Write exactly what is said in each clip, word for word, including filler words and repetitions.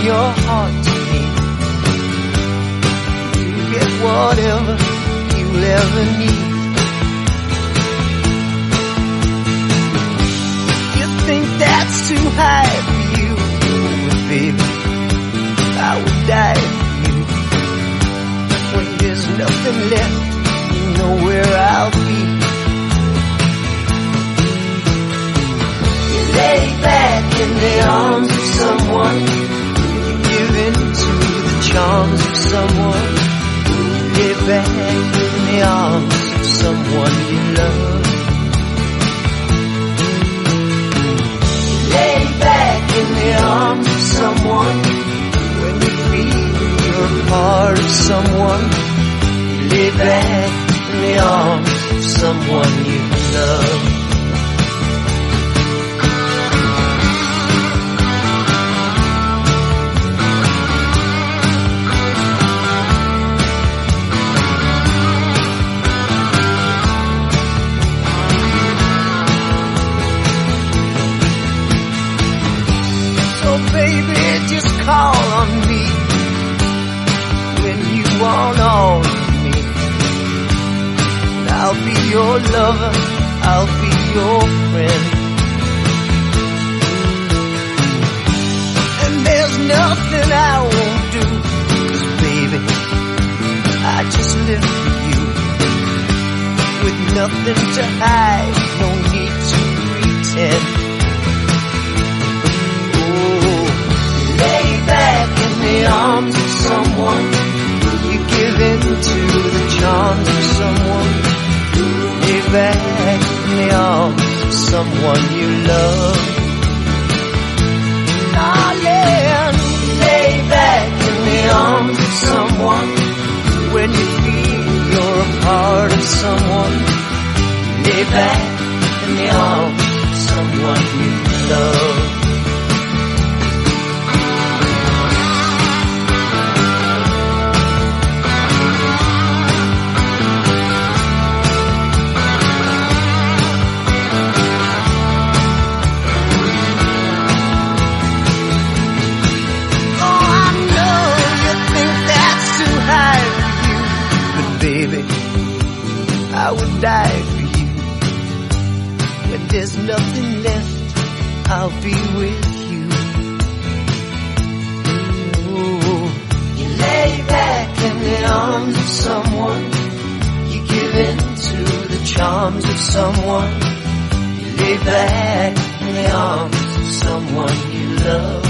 your heart to me. You get whatever you'll ever need. You think that's too high for you, but baby, I would die for you. When there's nothing left, you know where I'll be. You lay back in the arms of someone, you give in to the charms of someone. You lay back in the arms of someone you love. You lay back in the arms of someone when you feel you're a part of someone. You lay back in the arms of someone you love. Baby, just call on me when you want all of me. And I'll be your lover, I'll be your friend. And there's nothing I won't do, 'cause baby, I just live for you. With nothing to hide, no need to pretend. Lay back in the arms of someone, you give in to the charms of someone. Lay back in the arms of someone you love. Darling, lay back in the arms of someone when you feel you're a part of someone. Lay back in the arms of someone you love. Baby, I would die for you. When there's nothing left, I'll be with you. Ooh. You lay back in the arms of someone, you give in to the charms of someone. You lay back in the arms of someone you love.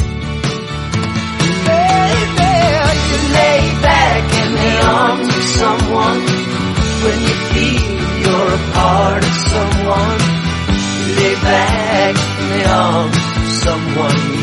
Baby, you lay back in the arms of someone when you feel you're a part of someone. You lay back in the arms of someone you